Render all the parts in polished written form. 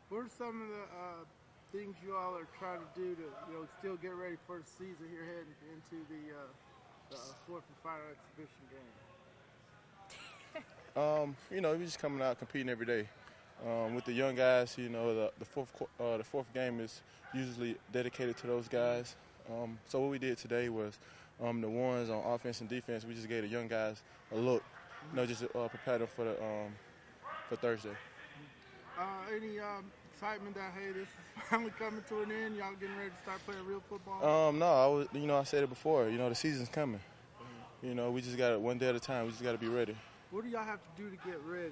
What are some of the things you all are trying to do to, still get ready for the season here heading into the fourth and final exhibition game? We just coming out competing every day. With the young guys, the fourth game is usually dedicated to those guys. So what we did today was the ones on offense and defense. We just gave the young guys a look, just to prepare them for Thursday. Any excitement that this is finally coming to an end? Y'all getting ready to start playing real football? No, I said it before. The season's coming. We just got it one day at a time. We just got to be ready. What do y'all have to do to get ready?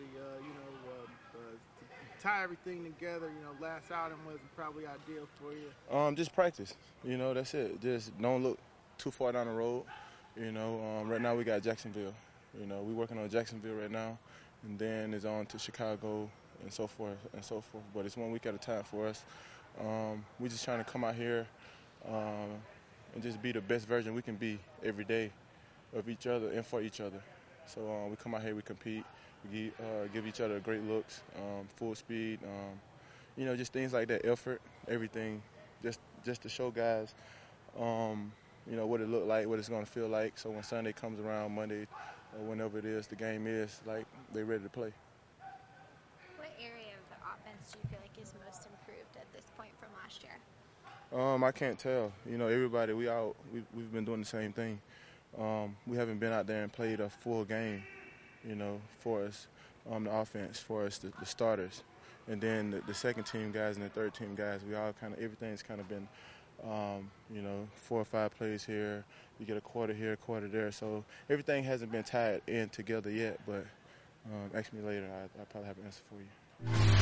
To tie everything together. Last outing wasn't probably ideal for you. Just practice. That's it. Just don't look too far down the road. Right now we got Jacksonville. We're working on Jacksonville right now, and then it's on to Chicago and so forth and so forth. But it's 1 week at a time for us. We're just trying to come out here and just be the best version we can be every day of each other and for each other. So we come out here, we compete, we give each other great looks, full speed, just things like that, effort, everything, just to show guys, what it looked like, what it's going to feel like. So when Sunday comes around, Monday, or whenever it is, the game is, like, they're ready to play. What area of the offense do you feel like is most improved at this point from last year? I can't tell. Everybody, we've been doing the same thing. We haven't been out there and played a full game, for us, the offense, for us, the starters. And then the second team guys and the third team guys, everything's kind of been, 4 or 5 plays here. You get a quarter here, a quarter there. So everything hasn't been tied in together yet, but ask me later. I'll probably have an answer for you.